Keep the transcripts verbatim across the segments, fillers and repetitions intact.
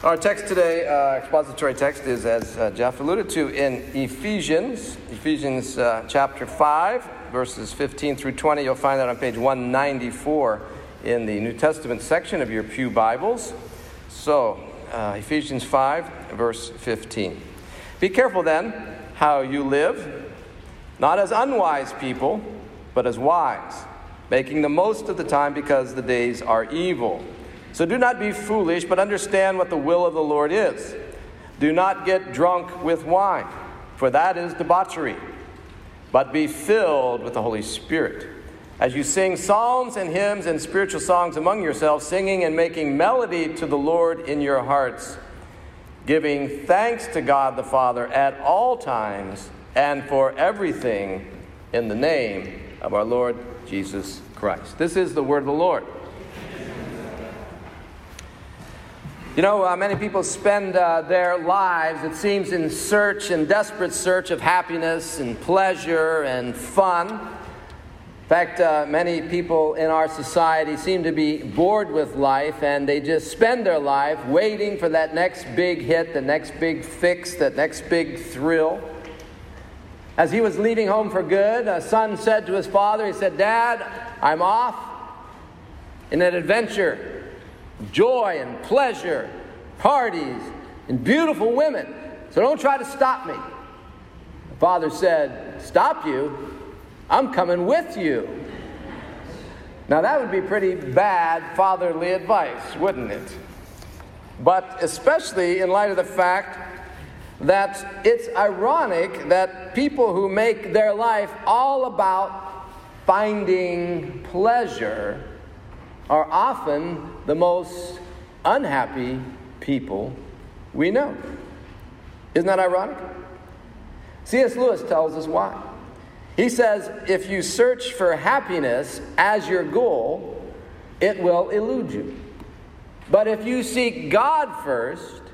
Our text today, uh, expository text, is, as uh, Jeff alluded to, in Ephesians, Ephesians uh, chapter five, verses fifteen through twenty. You'll find that on page one ninety-four in the New Testament section of your pew Bibles. So, uh, Ephesians five, verse fifteen. Be careful then how you live, not as unwise people, but as wise, making the most of the time because the days are evil. So do not be foolish, but understand what the will of the Lord is. Do not get drunk with wine, for that is debauchery, but be filled with the Holy Spirit. As you sing psalms and hymns and spiritual songs among yourselves, singing and making melody to the Lord in your hearts, giving thanks to God the Father at all times and for everything in the name of our Lord Jesus Christ. This is the word of the Lord. You know, uh, many people spend uh, their lives, it seems, in search and desperate search of happiness and pleasure and fun. In fact, uh, many people in our society seem to be bored with life, and they just spend their life waiting for that next big hit, the next big fix, that next big thrill. As he was leaving home for good, a son said to his father, he said, "Dad, I'm off in an adventure. Joy and pleasure, parties, and beautiful women. So don't try to stop me." The father said, "Stop you? I'm coming with you." Now that would be pretty bad fatherly advice, wouldn't it? But especially in light of the fact that it's ironic that people who make their life all about finding pleasure are often the most unhappy people we know. Isn't that ironic? C S Lewis tells us why. He says, if you search for happiness as your goal, it will elude you. But if you seek God first,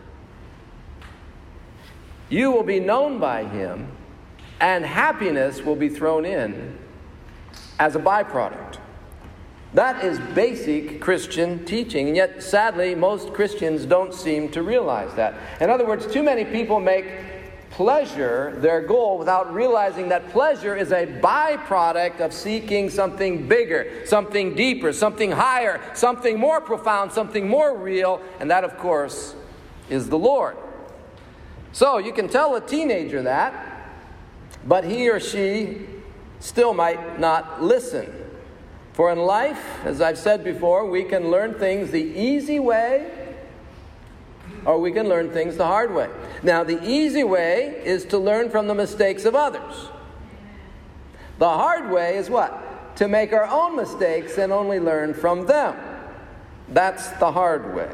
you will be known by Him, and happiness will be thrown in as a byproduct. That is basic Christian teaching, and yet, sadly, most Christians don't seem to realize that. In other words, too many people make pleasure their goal without realizing that pleasure is a byproduct of seeking something bigger, something deeper, something higher, something more profound, something more real, and that, of course, is the Lord. So, you can tell a teenager that, but he or she still might not listen. For in life, as I've said before, we can learn things the easy way, or we can learn things the hard way. Now, the easy way is to learn from the mistakes of others. The hard way is what? To make our own mistakes and only learn from them. That's the hard way.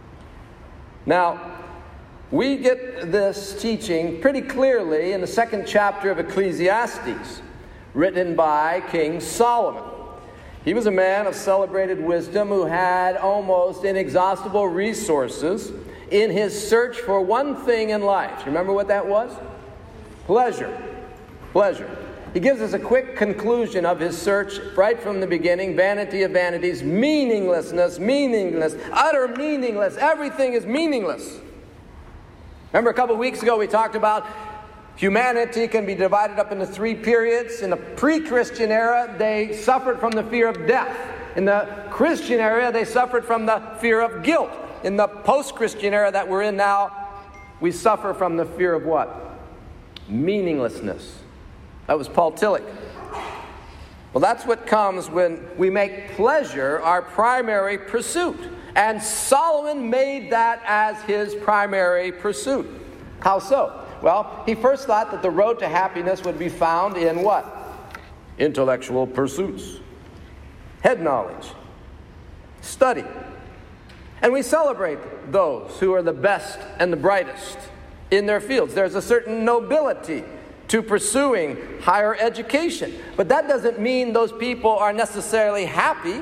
Now, we get this teaching pretty clearly in the second chapter of Ecclesiastes, written by King Solomon. He was a man of celebrated wisdom who had almost inexhaustible resources in his search for one thing in life. Remember what that was? Pleasure. Pleasure. He gives us a quick conclusion of his search right from the beginning. Vanity of vanities, meaninglessness, meaningless, utter meaningless. Everything is meaningless. Remember a couple of weeks ago we talked about humanity can be divided up into three periods. In the pre-Christian era, they suffered from the fear of death. In the Christian era, they suffered from the fear of guilt. In the post-Christian era that we're in now, we suffer from the fear of what? Meaninglessness. That was Paul Tillich. Well, that's what comes when we make pleasure our primary pursuit. And Solomon made that as his primary pursuit. How so? Well, he first thought that the road to happiness would be found in what? Intellectual pursuits. Head knowledge. Study. And we celebrate those who are the best and the brightest in their fields. There's a certain nobility to pursuing higher education. But that doesn't mean those people are necessarily happy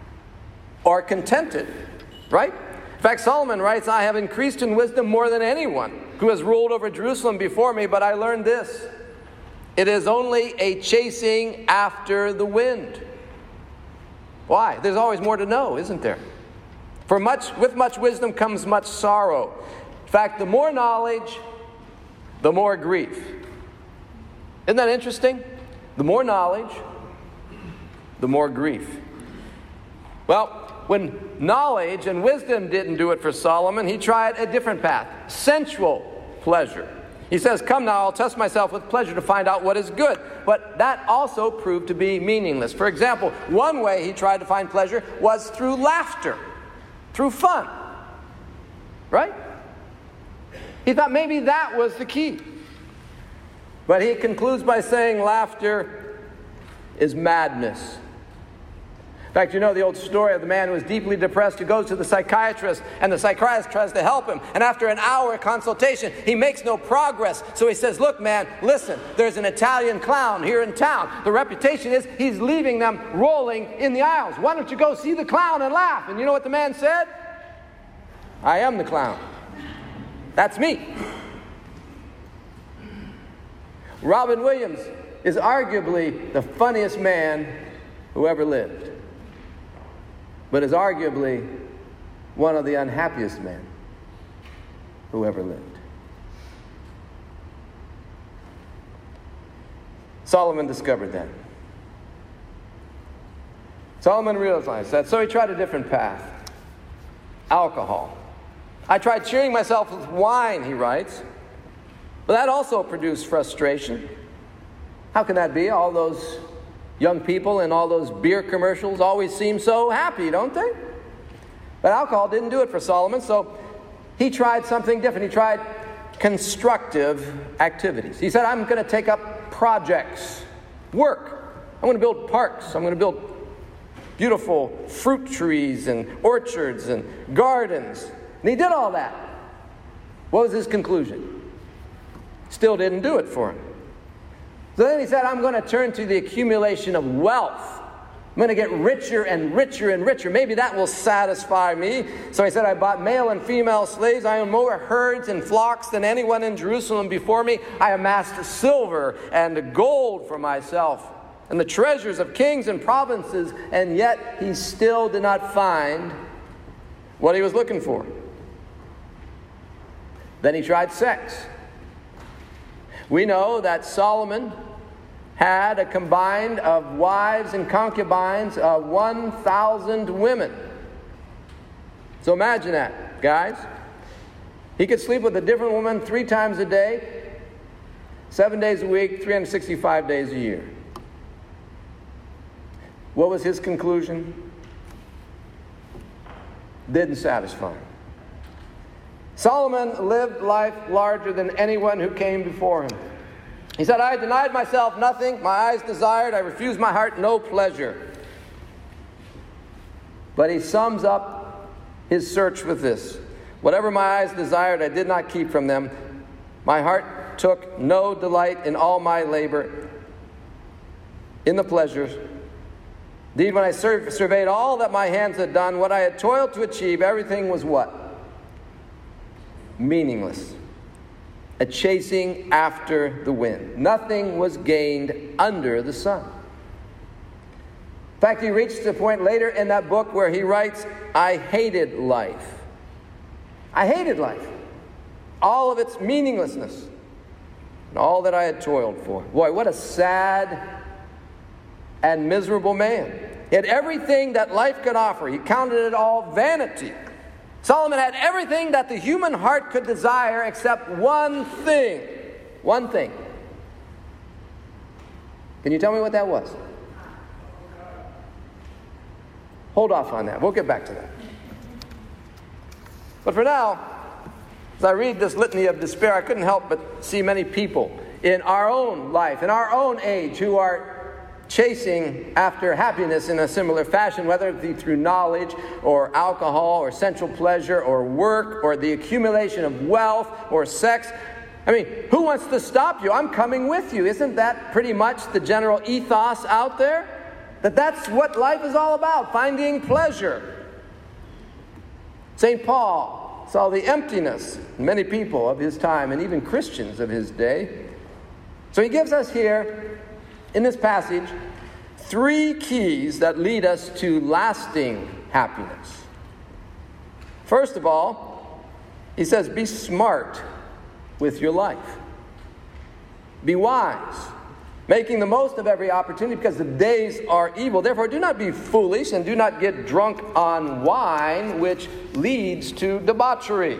or contented, right? In fact, Solomon writes, "I have increased in wisdom more than anyone who has ruled over Jerusalem before me, but I learned this. It is only a chasing after the wind." Why? There's always more to know, isn't there? For much, with much wisdom comes much sorrow. In fact, the more knowledge, the more grief. Isn't that interesting? The more knowledge, the more grief. Well, when knowledge and wisdom didn't do it for Solomon, he tried a different path, sensual pleasure. He says, come now, I'll test myself with pleasure to find out what is good. But that also proved to be meaningless. For example, one way he tried to find pleasure was through laughter, through fun. Right? He thought maybe that was the key. But he concludes by saying laughter is madness. In fact, you know the old story of the man who is deeply depressed who goes to the psychiatrist, and the psychiatrist tries to help him. And after an hour consultation, he makes no progress. So he says, look, man, listen, there's an Italian clown here in town. The reputation is he's leaving them rolling in the aisles. Why don't you go see the clown and laugh? And you know what the man said? I am the clown. That's me. Robin Williams is arguably the funniest man who ever lived, but is arguably one of the unhappiest men who ever lived. Solomon discovered that. Solomon realized that, so he tried a different path. Alcohol. I tried cheering myself with wine, he writes, but that also produced frustration. How can that be? All those young people in all those beer commercials always seem so happy, don't they? But alcohol didn't do it for Solomon, so he tried something different. He tried constructive activities. He said, I'm going to take up projects, work. I'm going to build parks. I'm going to build beautiful fruit trees and orchards and gardens. And he did all that. What was his conclusion? Still didn't do it for him. So then he said, I'm going to turn to the accumulation of wealth. I'm going to get richer and richer and richer. Maybe that will satisfy me. So he said, I bought male and female slaves. I own more herds and flocks than anyone in Jerusalem before me. I amassed silver and gold for myself and the treasures of kings and provinces. And yet he still did not find what he was looking for. Then he tried sex. We know that Solomon had a combined of wives and concubines of one thousand women. So imagine that, guys. He could sleep with a different woman three times a day, seven days a week, three hundred sixty-five days a year. What was his conclusion? Didn't satisfy him. Solomon lived life larger than anyone who came before him. He said, I denied myself nothing, my eyes desired, I refused my heart no pleasure. But he sums up his search with this. Whatever my eyes desired, I did not keep from them. My heart took no delight in all my labor, in the pleasures. Indeed, when I sur- surveyed all that my hands had done, what I had toiled to achieve, everything was what? Meaningless. A chasing after the wind. Nothing was gained under the sun. In fact, he reached a point later in that book where he writes, I hated life. I hated life. All of its meaninglessness. And all that I had toiled for. Boy, what a sad and miserable man. He had everything that life could offer. He counted it all vanity. Solomon had everything that the human heart could desire except one thing. One thing. Can you tell me what that was? Hold off on that. We'll get back to that. But for now, as I read this litany of despair, I couldn't help but see many people in our own life, in our own age, who are chasing after happiness in a similar fashion, whether it be through knowledge or alcohol or sensual pleasure or work or the accumulation of wealth or sex. I mean, who wants to stop you? I'm coming with you. Isn't that pretty much the general ethos out there? That that's what life is all about, finding pleasure. Saint Paul saw the emptiness in many people of his time and even Christians of his day. So he gives us here, in this passage, three keys that lead us to lasting happiness. First of all, he says, be smart with your life. Be wise, making the most of every opportunity because the days are evil. Therefore, do not be foolish and do not get drunk on wine, which leads to debauchery.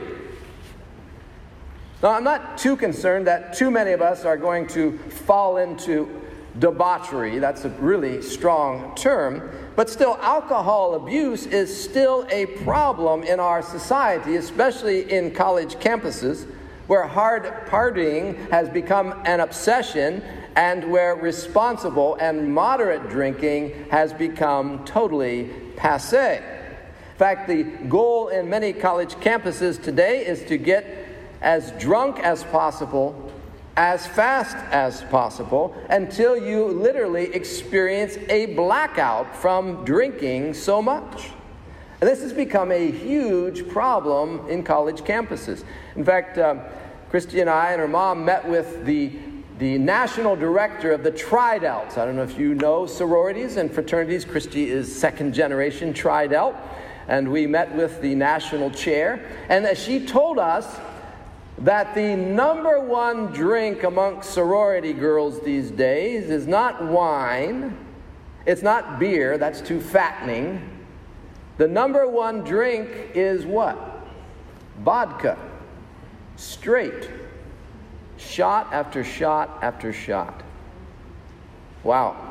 Now, I'm not too concerned that too many of us are going to fall into debauchery. That's a really strong term. But still, alcohol abuse is still a problem in our society, especially in college campuses, where hard partying has become an obsession and where responsible and moderate drinking has become totally passé. In fact, the goal in many college campuses today is to get as drunk as possible, as fast as possible, until you literally experience a blackout from drinking so much. And this has become a huge problem in college campuses. In fact, uh, Christy and I and her mom met with the, the national director of the Tri-Delts. I don't know if you know sororities and fraternities. Christy is second generation Tri-Delt. And we met with the national chair. And she told us that the number one drink amongst sorority girls these days is not wine, it's not beer, that's too fattening. The number one drink is what? Vodka. Straight. Shot after shot after shot. Wow.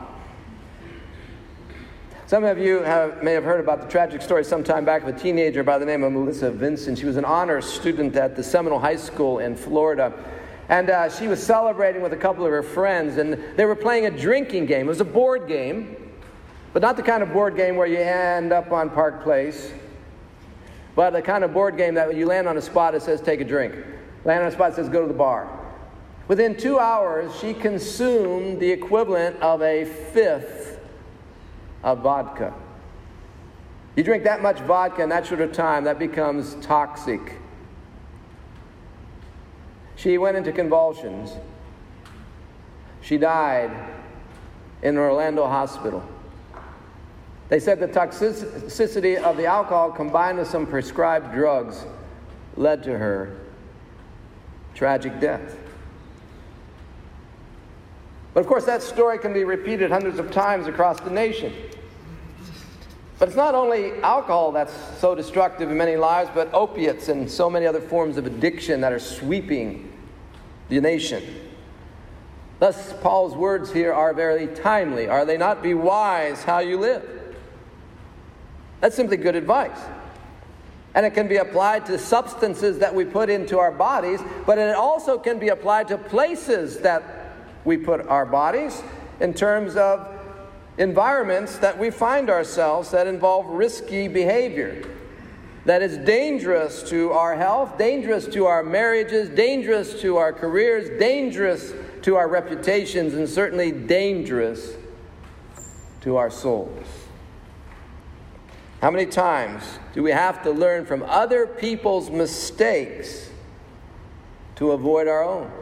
Some of you have, may have heard about the tragic story sometime back of a teenager by the name of Melissa Vincent. She was an honors student at the Seminole High School in Florida. And uh, she was celebrating with a couple of her friends, and they were playing a drinking game. It was a board game, but not the kind of board game where you end up on Park Place, but the kind of board game that when you land on a spot, it says, take a drink. Land on a spot, it says, go to the bar. Within two hours, she consumed the equivalent of a fifth of vodka. You drink that much vodka in that short of time, that becomes toxic. She went into convulsions. She died in an Orlando hospital. They said the toxicity of the alcohol combined with some prescribed drugs led to her tragic death. But of course, that story can be repeated hundreds of times across the nation. But it's not only alcohol that's so destructive in many lives, but opiates and so many other forms of addiction that are sweeping the nation. Thus, Paul's words here are very timely. Are they not? Be wise how you live. That's simply good advice. And it can be applied to substances that we put into our bodies, but it also can be applied to places that we put our bodies in terms of environments that we find ourselves that involve risky behavior, that is dangerous to our health, dangerous to our marriages, dangerous to our careers, dangerous to our reputations, and certainly dangerous to our souls. How many times do we have to learn from other people's mistakes to avoid our own?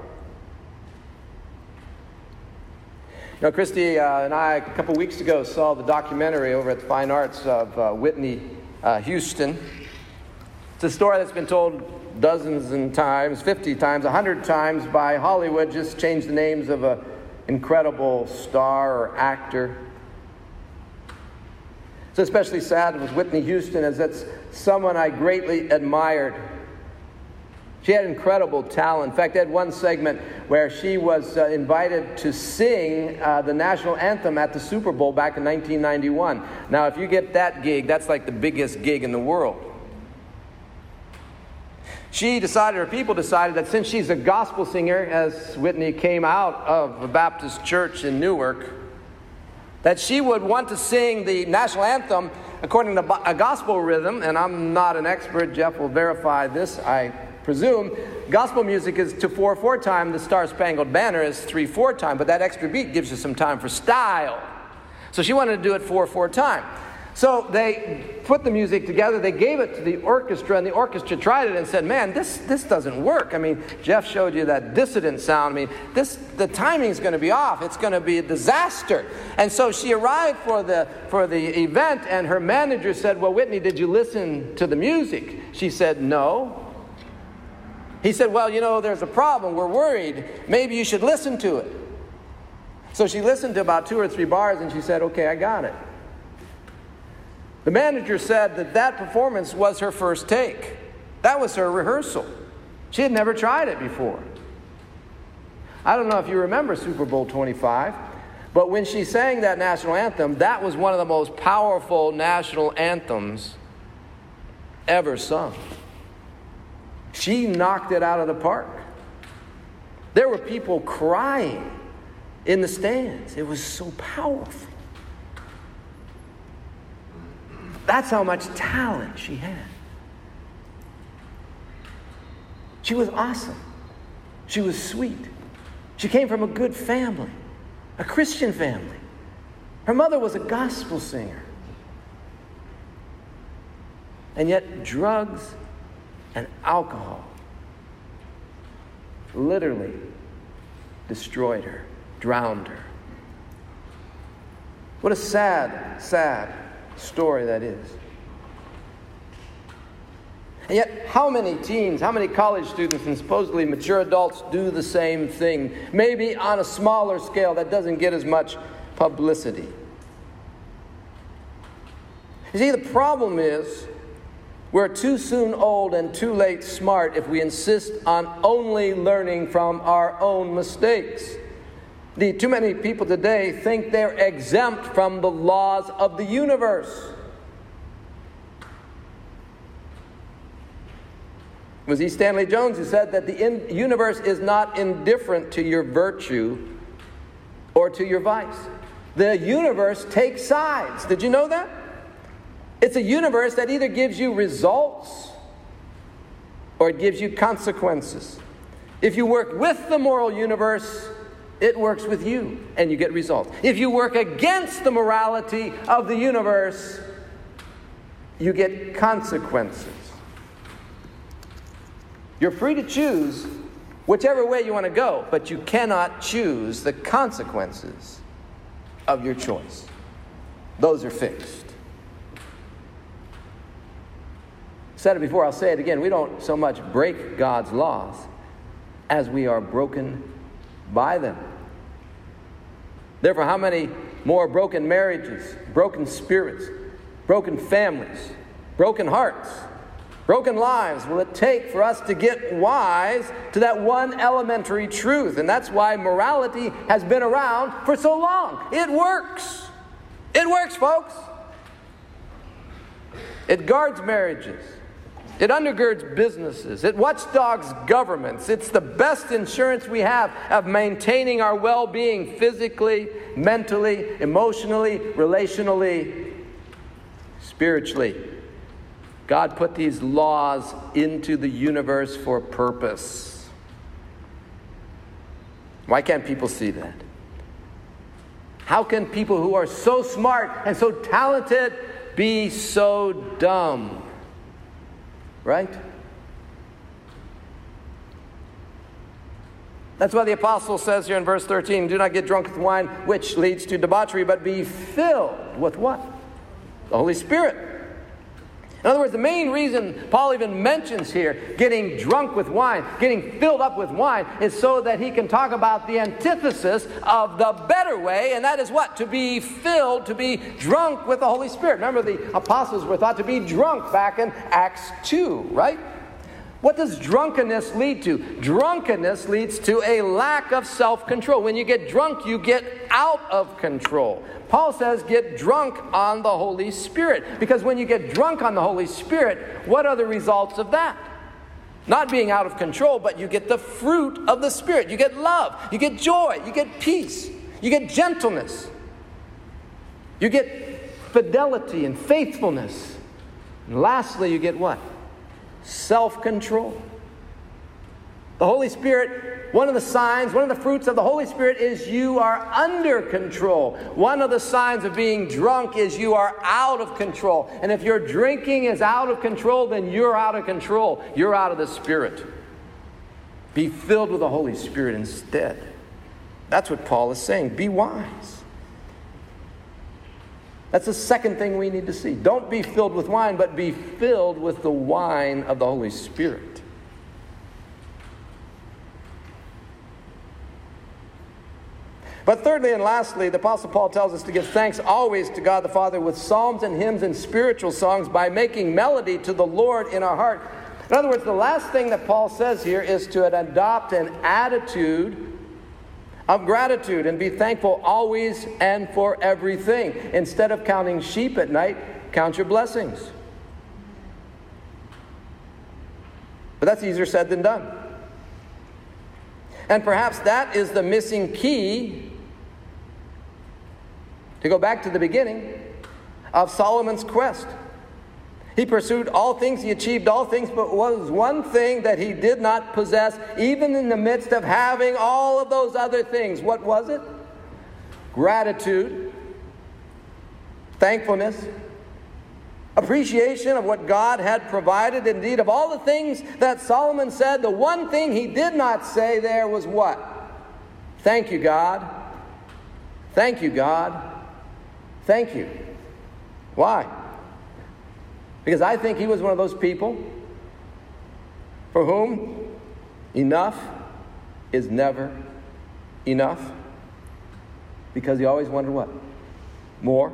You know, Christy uh, and I, a couple weeks ago, saw the documentary over at the Fine Arts of uh, Whitney uh, Houston. It's a story that's been told dozens and times, fifty times, a hundred times by Hollywood. Just changed the names of an incredible star or actor. It's especially sad with Whitney Houston, as that's someone I greatly admired. She had incredible talent. In fact, they had one segment where she was uh, invited to sing uh, the national anthem at the Super Bowl back in nineteen ninety-one. Now, if you get that gig, that's like the biggest gig in the world. She decided, or people decided, that since she's a gospel singer, as Whitney came out of a Baptist church in Newark, that she would want to sing the national anthem according to a gospel rhythm. And I'm not an expert. Jeff will verify this, I presume. Gospel music is to four four time. The Star Spangled Banner is three four time. But that extra beat gives you some time for style. So she wanted to do it four four time. So they put the music together, they gave it to the orchestra, and the orchestra tried it and said, man, this, this doesn't work. I mean, Jeff showed you that dissonant sound. I mean, this, the timing's going to be off. It's going to be a disaster. And so she arrived for the, for the event, and her manager said, well, Whitney, did you listen to the music? She said, no. He said, well, you know, there's a problem. We're worried. Maybe you should listen to it. So she listened to about two or three bars, and she said, okay, I got it. The manager said that that performance was her first take. That was her rehearsal. She had never tried it before. I don't know if you remember Super Bowl twenty-five, but when she sang that national anthem, that was one of the most powerful national anthems ever sung. She knocked it out of the park. There were people crying in the stands. It was so powerful. That's how much talent she had. She was awesome. She was sweet. She came from a good family, a Christian family. Her mother was a gospel singer. And yet drugs and alcohol literally destroyed her, drowned her. What a sad, sad story that is. And yet, how many teens, how many college students and supposedly mature adults do the same thing? Maybe on a smaller scale that doesn't get as much publicity. You see, the problem is we're too soon old and too late smart if we insist on only learning from our own mistakes. The, too many people today think they're exempt from the laws of the universe. It was E. Stanley Jones who said that the in, universe is not indifferent to your virtue or to your vice. The universe takes sides. Did you know that? It's a universe that either gives you results or it gives you consequences. If you work with the moral universe, it works with you, and you get results. If you work against the morality of the universe, you get consequences. You're free to choose whichever way you want to go, but you cannot choose the consequences of your choice. Those are fixed. I've said it before, I'll say it again. We don't so much break God's laws as we are broken by them. Therefore, how many more broken marriages, broken spirits, broken families, broken hearts, broken lives will it take for us to get wise to that one elementary truth? And that's why morality has been around for so long. It works. It works, folks. It guards marriages. It undergirds businesses. It watchdogs governments. It's the best insurance we have of maintaining our well-being physically, mentally, emotionally, relationally, spiritually. God put these laws into the universe for a purpose. Why can't people see that? How can people who are so smart and so talented be so dumb? Right? That's why the apostle says here in verse thirteen, do not get drunk with wine, which leads to debauchery, but be filled with what? The Holy Spirit. In other words, the main reason Paul even mentions here getting drunk with wine, getting filled up with wine, is so that he can talk about the antithesis of the better way, and that is what? To be filled, to be drunk with the Holy Spirit. Remember, the apostles were thought to be drunk back in Acts two, right? What does drunkenness lead to? Drunkenness leads to a lack of self-control. When you get drunk, you get out of control. Paul says get drunk on the Holy Spirit. Because when you get drunk on the Holy Spirit, what are the results of that? Not being out of control, but you get the fruit of the Spirit. You get love. You get joy. You get peace. You get gentleness. You get fidelity and faithfulness. And lastly, you get what? Self-control. The Holy Spirit, one of the signs, one of the fruits of the Holy Spirit is you are under control. One of the signs of being drunk is you are out of control. And if your drinking is out of control, then you're out of control. You're out of the Spirit. Be filled with the Holy Spirit instead. That's what Paul is saying. Be wise. That's the second thing we need to see. Don't be filled with wine, but be filled with the wine of the Holy Spirit. But thirdly and lastly, the Apostle Paul tells us to give thanks always to God the Father with psalms and hymns and spiritual songs by making melody to the Lord in our heart. In other words, the last thing that Paul says here is to adopt an attitude of gratitude and be thankful always and for everything. Instead of counting sheep at night, count your blessings. But that's easier said than done. And perhaps that is the missing key, to go back to the beginning, of Solomon's quest. He pursued all things, he achieved all things, but was one thing that he did not possess, even in the midst of having all of those other things. What was it? Gratitude, thankfulness, appreciation of what God had provided. Indeed, of all the things that Solomon said, the one thing he did not say there was what? Thank you, God. Thank you, God. Thank you. Why? Because I think he was one of those people for whom enough is never enough. Because he always wondered what? More.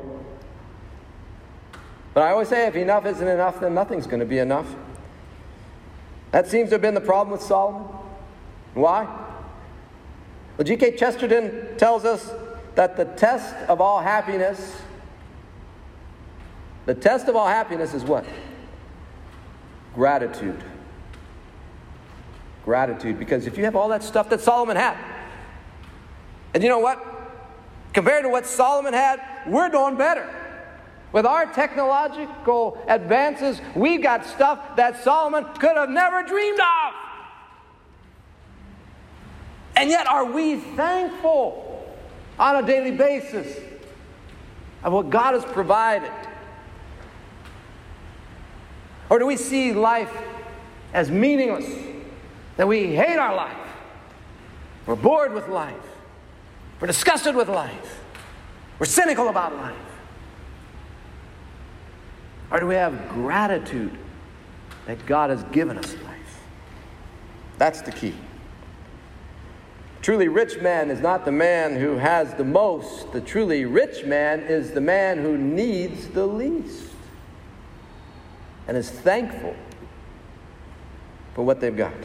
But I always say if enough isn't enough, then nothing's going to be enough. That seems to have been the problem with Solomon. Why? Well, G K Chesterton tells us that the test of all happiness, the test of all happiness is what? Gratitude. Gratitude. Because if you have all that stuff that Solomon had, and you know what? Compared to what Solomon had, we're doing better. With our technological advances, we've got stuff that Solomon could have never dreamed of. And yet, are we thankful on a daily basis of what God has provided? Or do we see life as meaningless, that we hate our life, we're bored with life, we're disgusted with life, we're cynical about life? Or do we have gratitude that God has given us life? That's the key. Truly rich man is not the man who has the most. The truly rich man is the man who needs the least and is thankful for what they've got.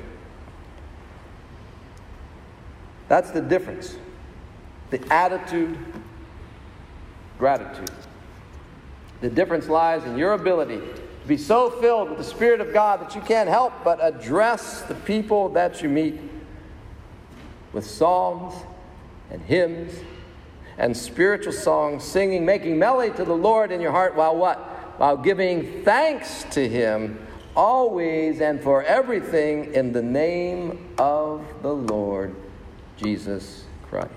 That's the difference. The attitude, gratitude. The difference lies in your ability to be so filled with the Spirit of God that you can't help but address the people that you meet with psalms and hymns and spiritual songs, singing, making melody to the Lord in your heart while what? While giving thanks to Him always and for everything in the name of the Lord Jesus Christ.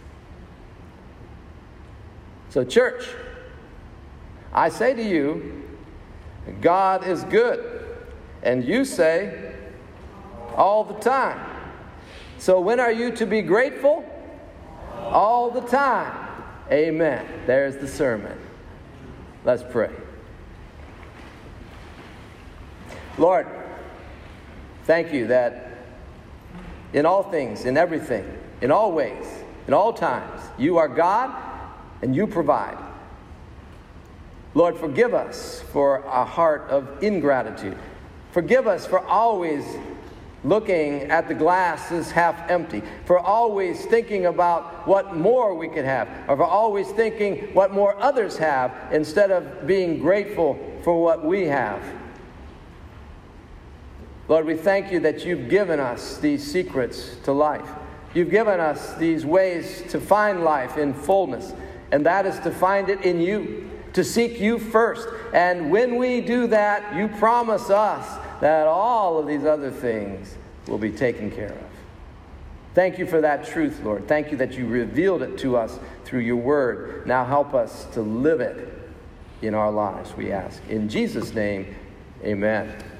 So, church, I say to you, God is good. And you say, all the time. So when are you to be grateful? All the time. Amen. There's the sermon. Let's pray. Lord, thank you that in all things, in everything, in all ways, in all times, you are God and you provide. Lord, forgive us for a heart of ingratitude. Forgive us for always looking at the glass as half empty, for always thinking about what more we could have, or for always thinking what more others have instead of being grateful for what we have. Lord, we thank you that you've given us these secrets to life. You've given us these ways to find life in fullness, and that is to find it in you, to seek you first. And when we do that, you promise us that all of these other things will be taken care of. Thank you for that truth, Lord. Thank you that you revealed it to us through your word. Now help us to live it in our lives, we ask. In Jesus' name, amen.